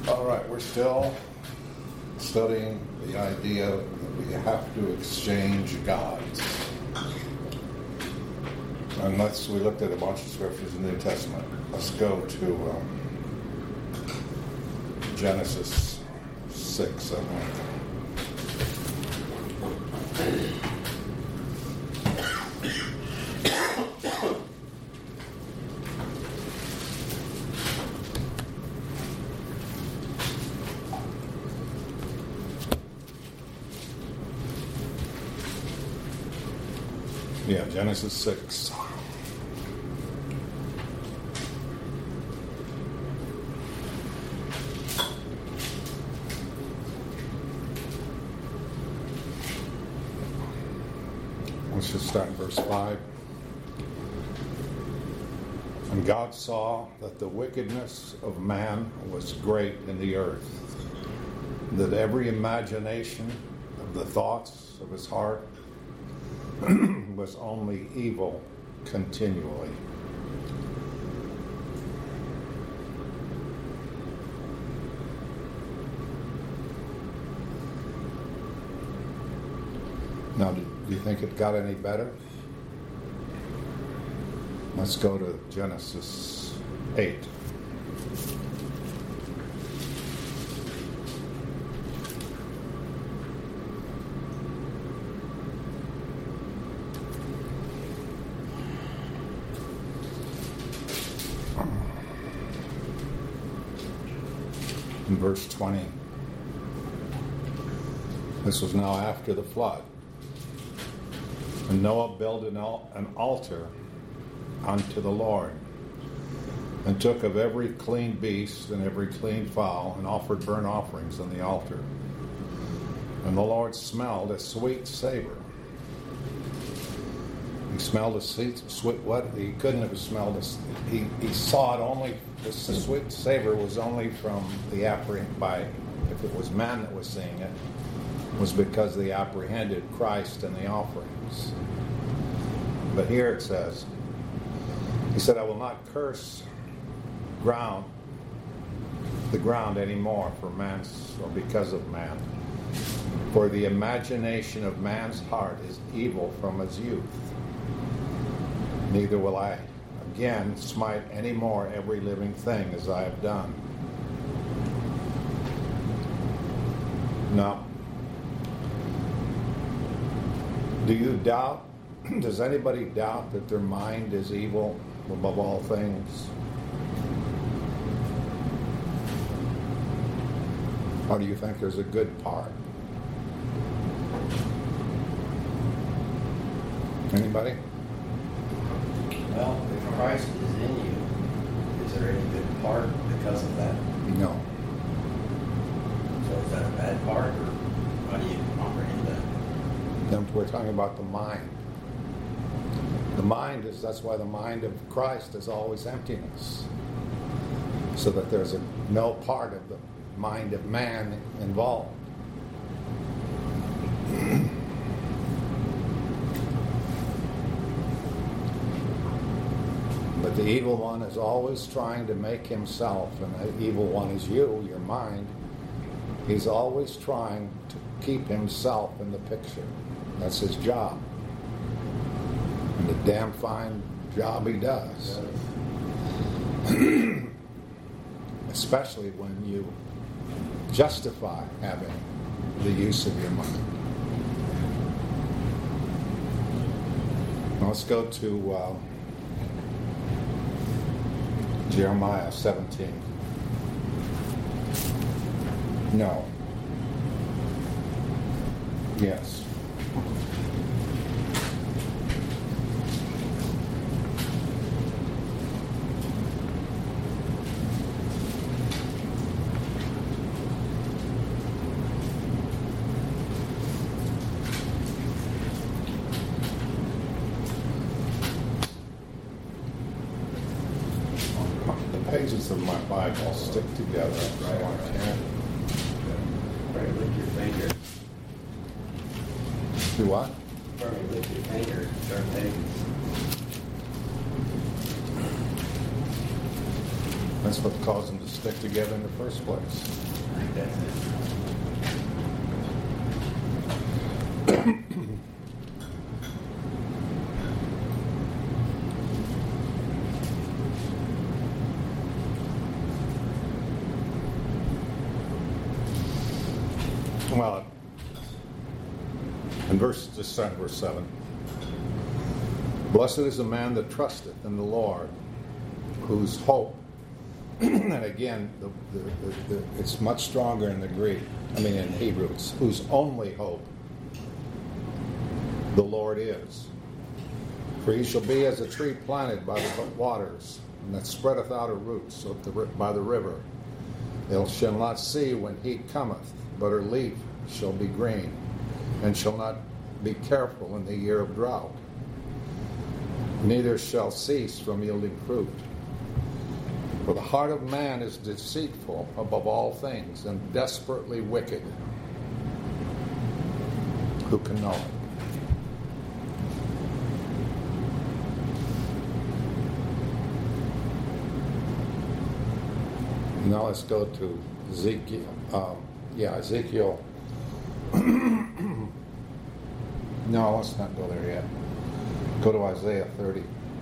All right, we're still studying the idea that we have to exchange gods. And we looked at a bunch of scriptures in the New Testament. Let's go to Genesis 6, I think. Yeah, Genesis 6. Let's just start in verse 5. And God saw that the wickedness of man was great in the earth, that every imagination of the thoughts of his heart was only evil continually. Now, do you think it got any better? Let's go to Genesis 8. In verse 20. This was now after the flood. And Noah built an altar unto the Lord, and took of every clean beast and every clean fowl, and offered burnt offerings on the altar. And the Lord smelled a sweet savor. He smelled a sweet what? He couldn't have smelled it. He saw it only. The sweet savor was only from the if it was man that was seeing it, was because they apprehended Christ and the offerings. But here it says, he said, I will not curse the ground anymore for man's or because of man. For the imagination of man's heart is evil from his youth. Neither will I again smite any more every living thing as I have done. Now, do you doubt? Does anybody doubt that their mind is evil above all things? Or do you think there's a good part? Anybody? Well, if Christ is in you, is there any good part because of that? No. So is that a bad part, or how do you comprehend that? Then we're talking about the mind. The mind that's why the mind of Christ is always emptiness. So that there's no part of the mind of man involved. But the evil one is always trying to make himself, and the evil one is you, your mind. He's always trying to keep himself in the picture. That's his job. And a damn fine job he does. Especially when you justify having the use of your mind. Now let's go to Jeremiah 17. No. Yes. Pages of my Bible stick together, so I can't. Probably lick your finger. Do what? Probably lick your finger and start pages. That's what caused them to stick together in the first place. I think that's it. Well, in verse 7, blessed is the man that trusteth in the Lord, whose hope, and again, it's much stronger in the Greek, in Hebrew, it's whose only hope the Lord is. For he shall be as a tree planted by the waters, and that spreadeth out her roots by the river. It shall not see when heat cometh, but her leaf shall be green, and shall not be careful in the year of drought. Neither shall cease from yielding fruit. For the heart of man is deceitful above all things, and desperately wicked. Who can know it? Now let's go to Ezekiel. Ezekiel. No, let's not go there yet. Go to Isaiah 30.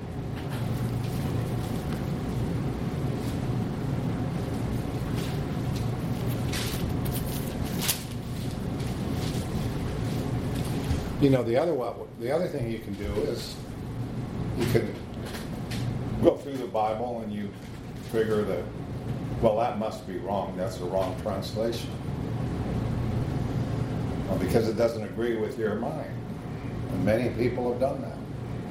The other thing you can do is you can go through the Bible and you figure that, well, that must be wrong. That's a wrong translation. Well, because it doesn't agree with your mind. And many people have done that.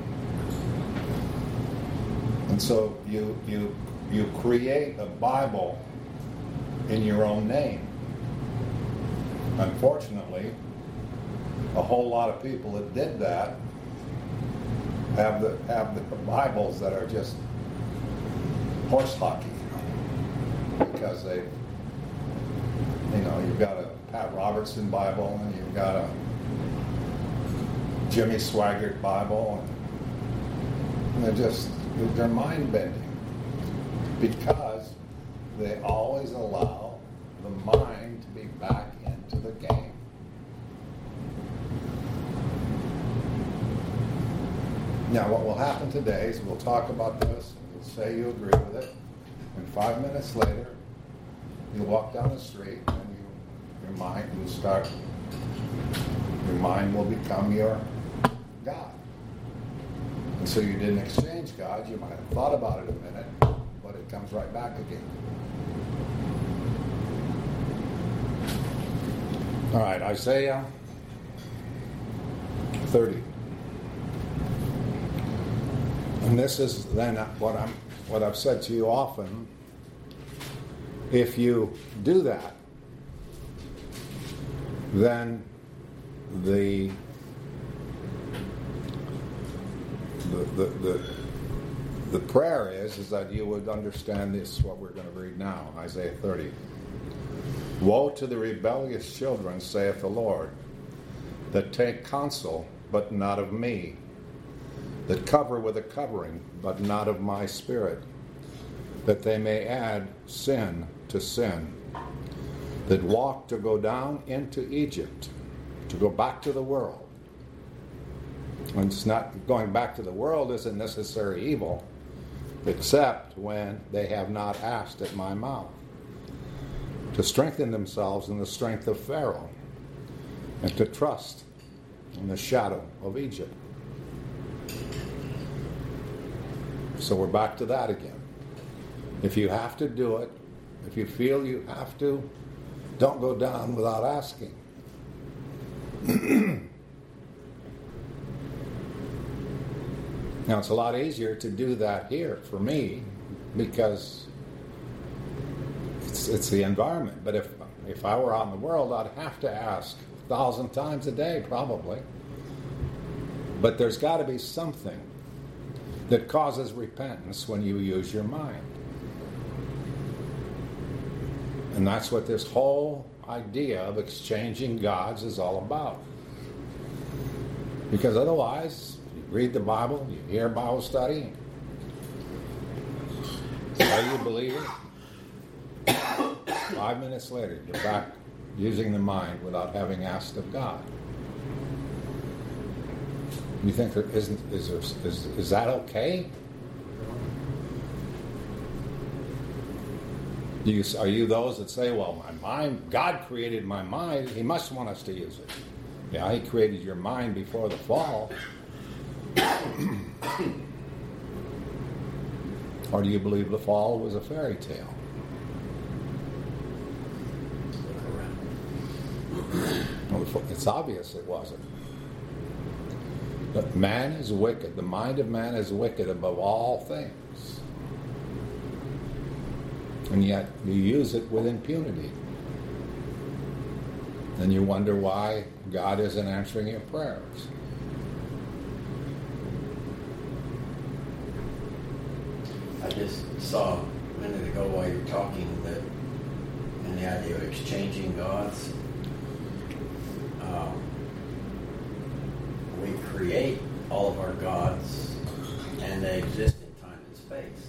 And so you create a Bible in your own name. Unfortunately, a whole lot of people that did that have the Bibles that are just horse hockey, because they, you've got a Pat Robertson Bible and you've got a Jimmy Swaggart Bible, and they're mind bending because they always allow the mind to be back into the game. Now, what will happen today is we'll talk about this, and you'll say you agree with it, and 5 minutes later, you'll walk down the street, and your mind will become your God. And so you didn't exchange God. You might have thought about it a minute, but it comes right back again. All right, Isaiah 30. And this is then what I've said to you often. If you do that, then the prayer is that you would understand this, what we're going to read now, Isaiah 30. Woe to the rebellious children, saith the Lord, that take counsel, but not of me, that cover with a covering, but not of my spirit, that they may add sin to sin, that walk to go down into Egypt, to go back to the world. And it's not going back to the world isn't necessarily evil, except when they have not asked at my mouth, to strengthen themselves in the strength of Pharaoh, and to trust in the shadow of Egypt. So we're back to that again. If you have to do it, if you feel you have to, don't go down without asking. Now, it's a lot easier to do that here for me because it's the environment. But if I were out in the world, I'd have to ask 1,000 times a day, probably. But there's got to be something that causes repentance when you use your mind. And that's what this whole idea of exchanging gods is all about. Because otherwise, you read the Bible, you hear Bible study, say you believe it? 5 minutes later, you're back using the mind without having asked of God. You think is that okay? Are you those that say, well, my mind, God created my mind, He must want us to use it? Yeah, He created your mind before the fall. Or do you believe the fall was a fairy tale? Well, it's obvious it wasn't. But man is wicked. The mind of man is wicked above all things. And yet you use it with impunity. And you wonder why God isn't answering your prayers. I just saw a minute ago while you were talking that, and the idea of exchanging gods. We create all of our gods, and they exist in time and space.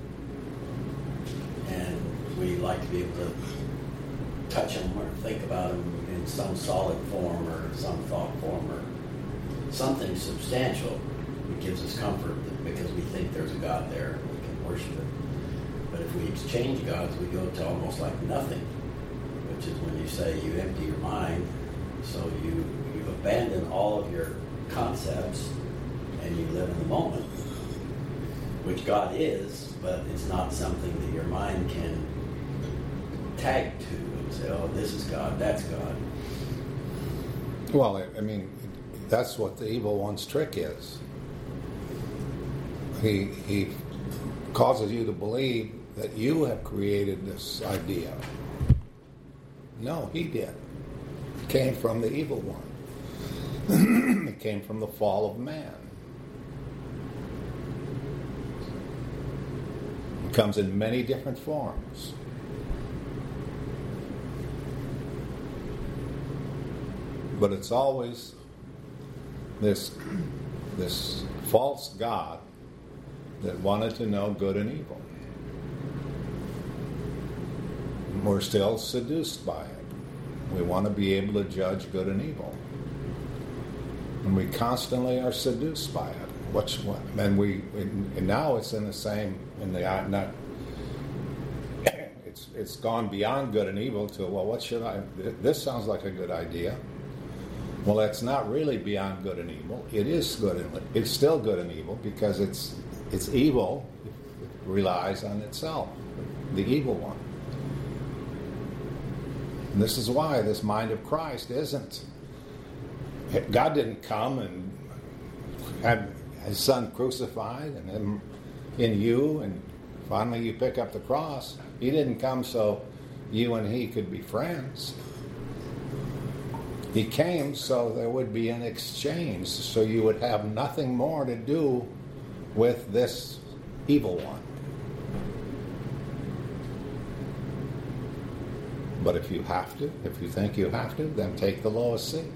And we like to be able to touch them or think about them in some solid form or some thought form or something substantial. It gives us comfort because we think there's a God there and we can worship it. But if we exchange gods, we go to almost like nothing, which is when you say you empty your mind, so you abandon all of your concepts and you live in the moment, which God is, but it's not something that your mind can tag to and say, oh, this is God, that's God. Well, I mean, that's what the evil one's trick is. He causes you to believe that you have created this idea. No, he did. It came from the evil one. It came from the fall of man. It comes in many different forms. But it's always this false God that wanted to know good and evil. We're still seduced by it. We want to be able to judge good and evil. And we constantly are seduced by it. And now it's in the same, it's gone beyond good and evil to, well, this sounds like a good idea. Well, that's not really beyond good and evil. It is good and it's still good and evil because it's evil. It relies on itself, the evil one. And this is why this mind of Christ isn't. God didn't come and have His Son crucified and Him in you, and finally you pick up the cross. He didn't come so you and He could be friends. He came so there would be an exchange, so you would have nothing more to do with this evil one. But if you think you have to, then take the lowest seat.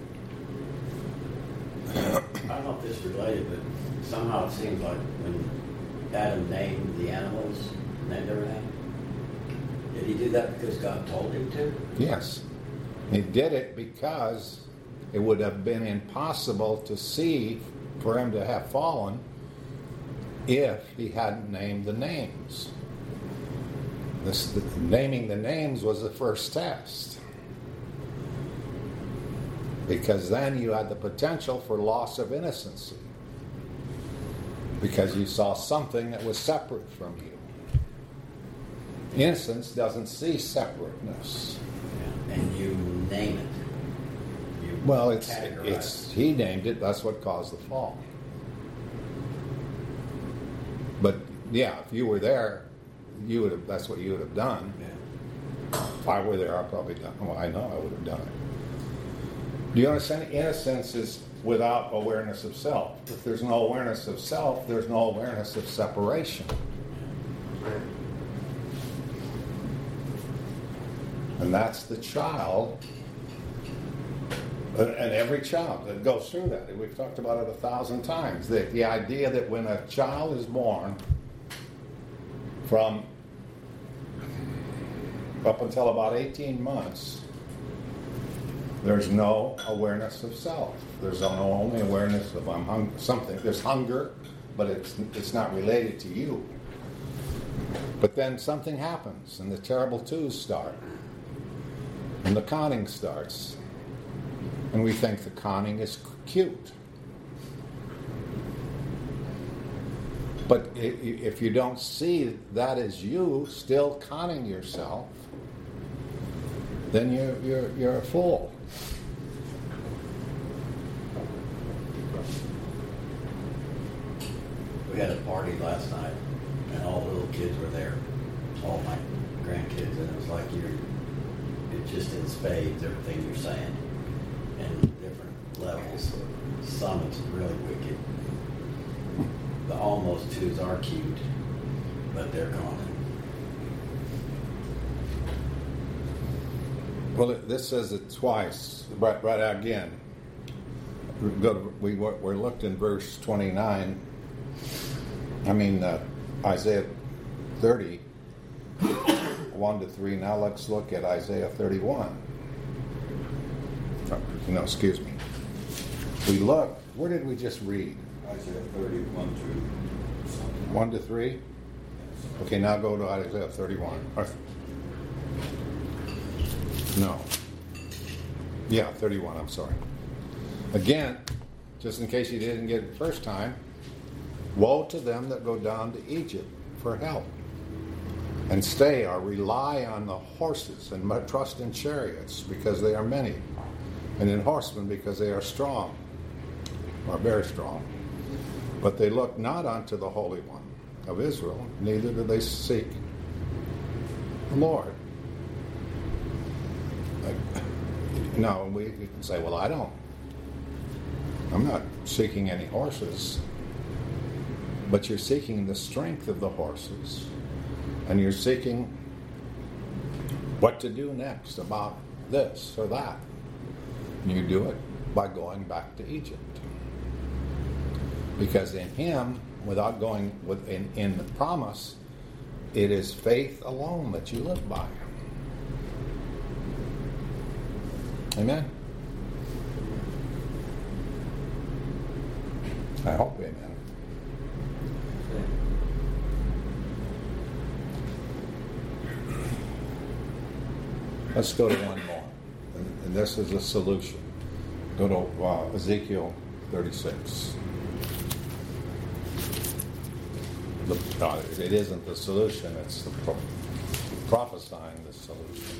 I don't know if this is related, but somehow it seems like when Adam named the animals, named everything, did he do that because God told him to? Yes. He did it because it would have been impossible to see for him to have fallen if he hadn't named the names. Naming the names was the first test. Because then you had the potential for loss of innocency. Because you saw something that was separate from you. Innocence doesn't see separateness. Yeah. And you name it. Well, he named it. That's what caused the fall. But yeah, if you were there, that's what you would have done. Yeah. If I were there, I'd probably done. Well, I know I would have done it. Do you understand? Innocence is without awareness of self. If there's no awareness of self, there's no awareness of separation. And that's the child, and every child that goes through that. We've talked about it 1,000 times. The idea that when a child is born from up until about 18 months, there's no awareness of self. There's no only awareness of something. There's hunger, but it's not related to you. But then something happens, and the terrible twos start, and the conning starts, and we think the conning is cute. But if you don't see that as you still conning yourself, then you're a fool. We had a party last night, and all the little kids were there, all my grandkids, and it was like it's just in spades, everything you're saying, and different levels. Some is really wicked. The almost twos are cute, but they're gone. Well, this says it twice, right again. We're looked in verse 29. Isaiah 30, 1-3. Now let's look at Isaiah 31. Excuse me. We look. Where did we just read? Isaiah 31 through 1-3. Okay, now go to Isaiah 31. No. Yeah, 31, I'm sorry. Again, just in case you didn't get it the first time, woe to them that go down to Egypt for help, and stay or rely on the horses, and trust in chariots, because they are many, and in horsemen, because they are strong, or very strong. But they look not unto the Holy One of Israel, neither do they seek the Lord. No, we can say, well, I'm not seeking any horses. But you're seeking the strength of the horses. And you're seeking what to do next about this or that. And you do it by going back to Egypt. Because in Him, without going in the promise, it is faith alone that you live by. Amen? I hope amen. Let's go to one more. And this is a solution. Go to Ezekiel 36. It isn't the solution, it's the prophesying the solution.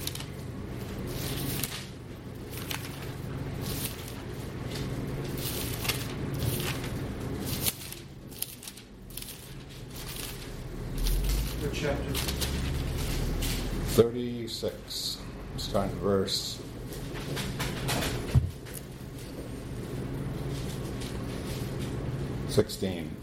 What chapter? 36. Start in verse 16.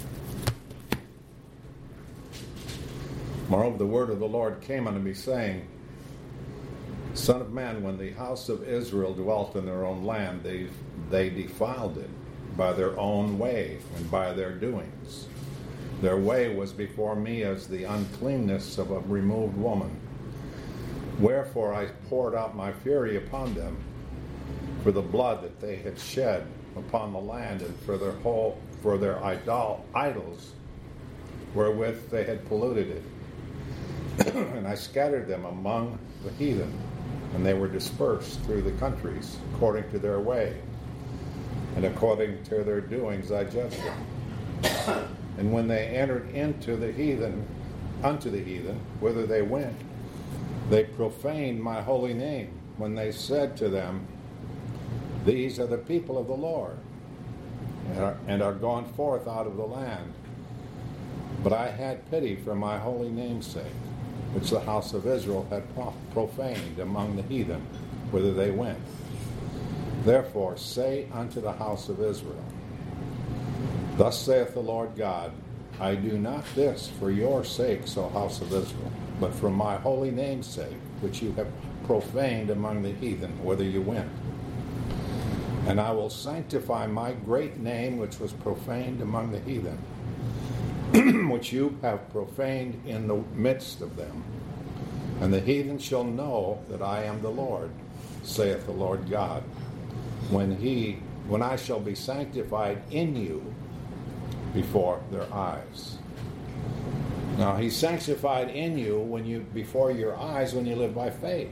Moreover, the word of the Lord came unto me, saying, Son of man, when the house of Israel dwelt in their own land, they defiled it by their own way and by their doings. Their way was before me as the uncleanness of a removed woman. Wherefore I poured out my fury upon them for the blood that they had shed upon the land, and for their idols wherewith they had polluted it. And I scattered them among the heathen, and they were dispersed through the countries according to their way, and according to their doings I judged them. And when they entered unto the heathen, whither they went, they profaned my holy name, when they said to them, These are the people of the Lord, and are gone forth out of the land. But I had pity for my holy name's sake, which the house of Israel had profaned among the heathen, whither they went. Therefore say unto the house of Israel, Thus saith the Lord God, I do not this for your sakes, O house of Israel, but for my holy name's sake, which you have profaned among the heathen, whither you went. And I will sanctify my great name, which was profaned among the heathen, which you have profaned in the midst of them. And the heathen shall know that I am the Lord, saith the Lord God, when I shall be sanctified in you before their eyes. Now, he's sanctified in you before your eyes when you live by faith.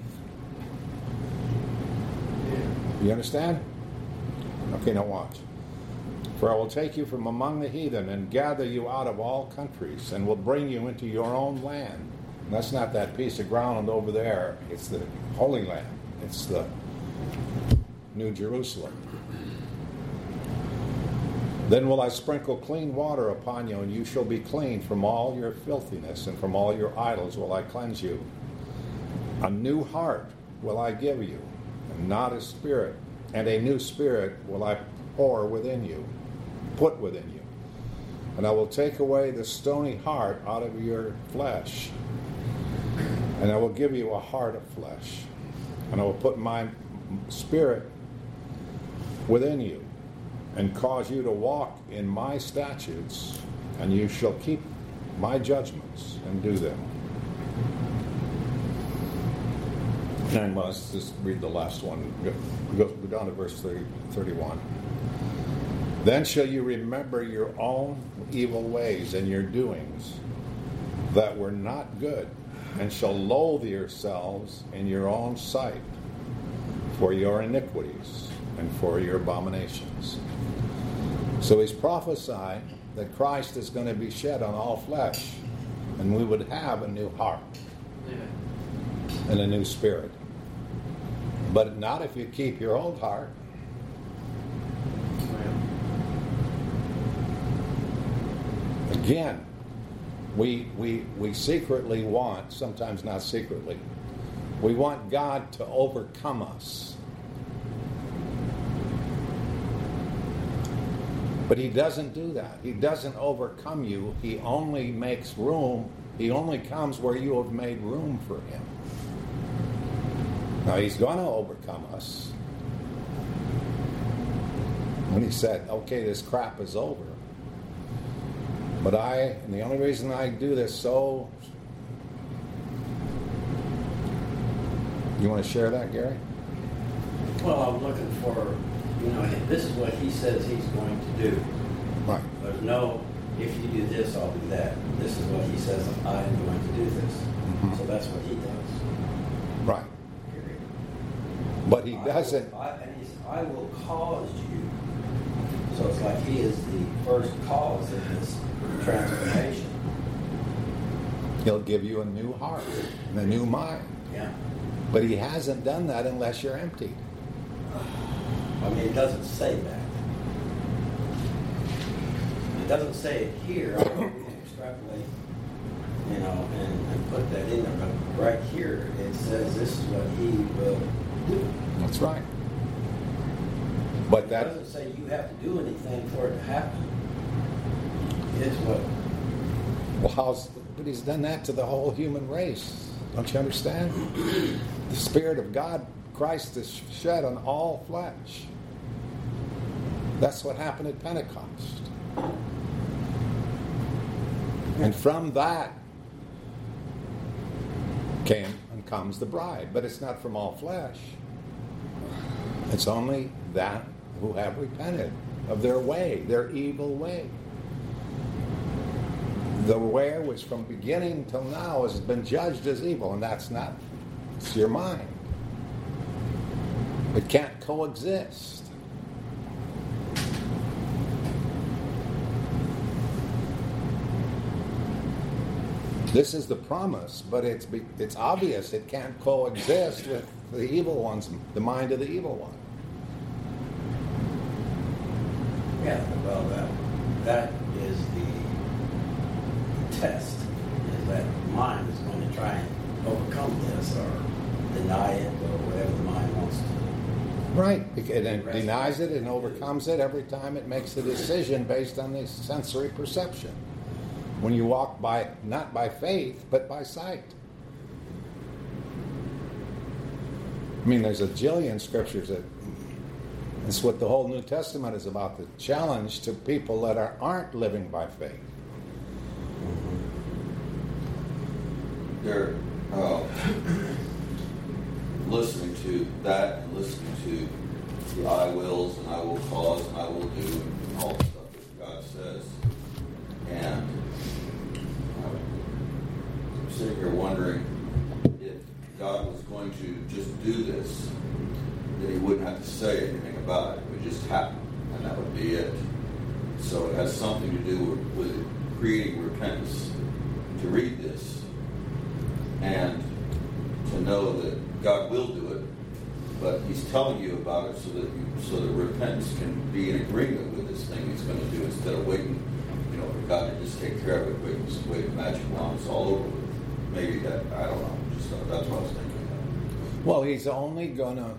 You understand? Okay, now watch. For I will take you from among the heathen and gather you out of all countries and will bring you into your own land. And that's not that piece of ground over there. It's the Holy Land. It's the New Jerusalem. Then will I sprinkle clean water upon you, and you shall be clean from all your filthiness, and from all your idols will I cleanse you. A new heart will I give you, and not a spirit, and a new spirit will I put within you. And I will take away the stony heart out of your flesh, and I will give you a heart of flesh, and I will put my spirit within you, and cause you to walk in my statutes, and you shall keep my judgments and do them. And let's just read the last one. Go down to verse 31. Then shall you remember your own evil ways and your doings that were not good, and shall loathe yourselves in your own sight for your iniquities and for your abominations. So he's prophesying that Christ is going to be shed on all flesh, and we would have a new heart and a new spirit. But not if you keep your old heart. Again, we secretly want, sometimes not secretly, we want God to overcome us. But he doesn't do that. He doesn't overcome you. He only makes room. He only comes where you have made room for him. Now, he's going to overcome us. When he said, okay, this crap is over. But and the only reason I do this so... You want to share that, Gary? Well, I'm looking for, this is what he says he's going to do. Right. There's no, if you do this, I'll do that. This is what he says, I am going to do this. Mm-hmm. So that's what he does. Right. Period. But he doesn't... I will cause you. So it's like he is the first cause of this transformation. He'll give you a new heart and a new mind. Yeah. But he hasn't done that unless you're empty. I mean, it doesn't say that. It doesn't say it here. I know we can extrapolate, and put that in there. But right here, it says this is what he will do. That's right. But it doesn't say you have to do anything for it to happen. It's what... Well, but he's done that to the whole human race. Don't you understand? The Spirit of God, Christ, is shed on all flesh. That's what happened at Pentecost. And from that came and comes the bride. But it's not from all flesh. It's only that who have repented of their way, their evil way. The way which from beginning till now has been judged as evil, and that's not, it's your mind. It can't coexist. This is the promise, but it's obvious it can't coexist with the evil one's, the mind of the evil one. Yeah, well, that is the test, is that mind is going to try and overcome this or deny it or whatever the mind wants to. Right, and it denies it and overcomes it every time it makes a decision based on the sensory perception. When you walk by, not by faith, but by sight. I mean, there's a jillion scriptures that it's what the whole New Testament is about, the challenge to people that aren't living by faith. There, listening to that and listening to the I wills and I will cause and I will do and all the stuff that God says. And I'm sitting here wondering if God was going to just do this, that he wouldn't have to say anything about it. It would just happen, and that would be it. So it has something to do with creating repentance. To read this and to know that God will do it, but he's telling you about it so that repentance can be in agreement with this thing he's going to do, instead of waiting, for God to just take care of it, wait magic wand, it's all over with. Maybe that, I don't know. Just that's what I was thinking about. Well, he's only gonna.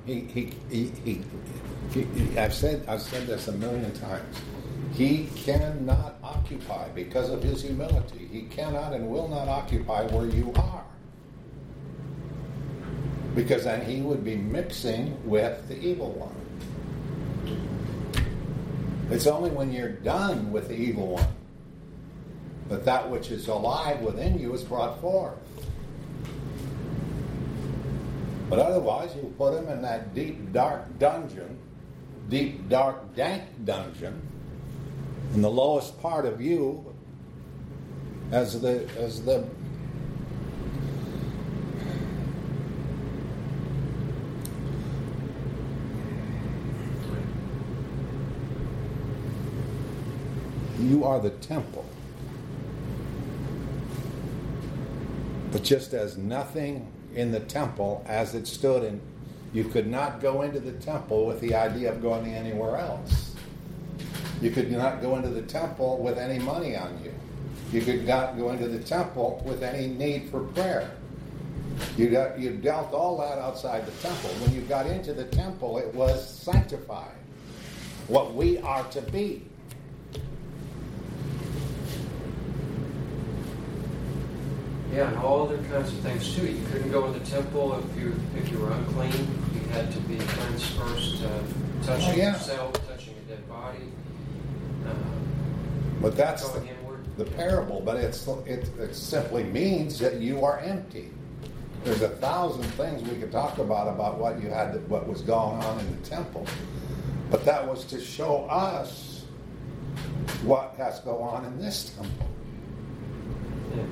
I've said this a million times. He cannot occupy, because of his humility. He cannot and will not occupy where you are, because then he would be mixing with the evil one. It's only when you're done with the evil one that which is alive within you is brought forth. But otherwise, you put him in that deep, dark, dank dungeon, in the lowest part of you, as the you are the temple. But just as nothing in the temple as it stood in, you could not go into the temple with the idea of going anywhere else. You could not go into the temple with any money on you. You could not go into the temple with any need for prayer. You dealt all that outside the temple. When you got into the temple, it was sanctified. What we are to be. Yeah, and all other kinds of things too. You couldn't go in the temple if you were unclean. You had to be cleansed first, touching yourself, touching a dead body. But that's the parable. But it simply means that you are empty. There's 1,000 things we could talk about what you had, what was going on in the temple. But that was to show us what has to go on in this temple. Yeah.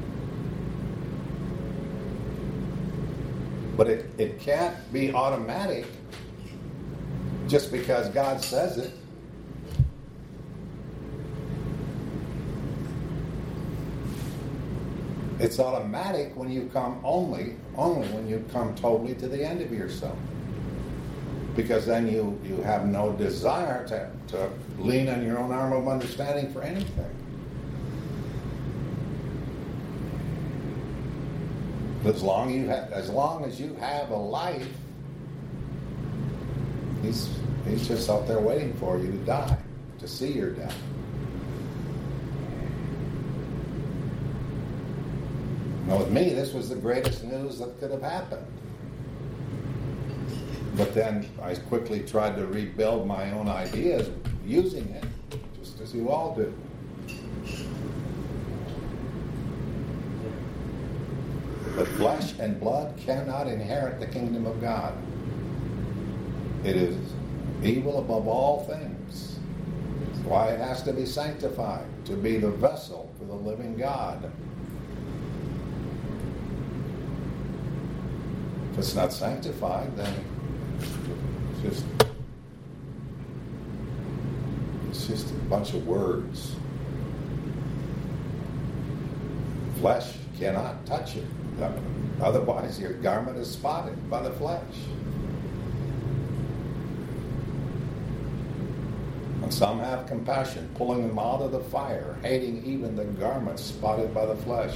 But it can't be automatic just because God says it. It's automatic when you come only when you come totally to the end of yourself. Because then you have no desire to lean on your own arm of understanding for anything. As long as you have a life, he's just out there waiting for you to die, to see your death. Now with me, this was the greatest news that could have happened. But then I quickly tried to rebuild my own ideas using it, just as you all do. But flesh and blood cannot inherit the kingdom of God. It is evil above all things. That's why it has to be sanctified, to be the vessel for the living God. If it's not sanctified, then it's just a bunch of words. Flesh cannot touch it. Otherwise, your garment is spotted by the flesh. And some have compassion, pulling them out of the fire, hating even the garments spotted by the flesh.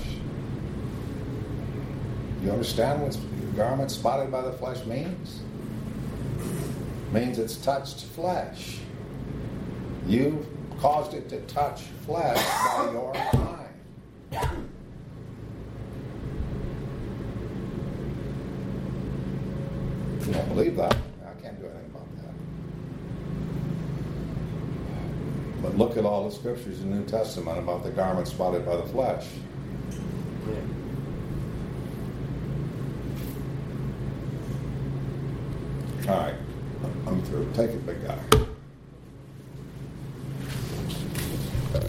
You understand what garment spotted by the flesh means? It means it's touched flesh. You've caused it to touch flesh by your mind. If you don't believe that, I can't do anything about that. But look at all the scriptures in the New Testament about the garment spotted by the flesh. Yeah. All right, I'm through. Take it, big guy.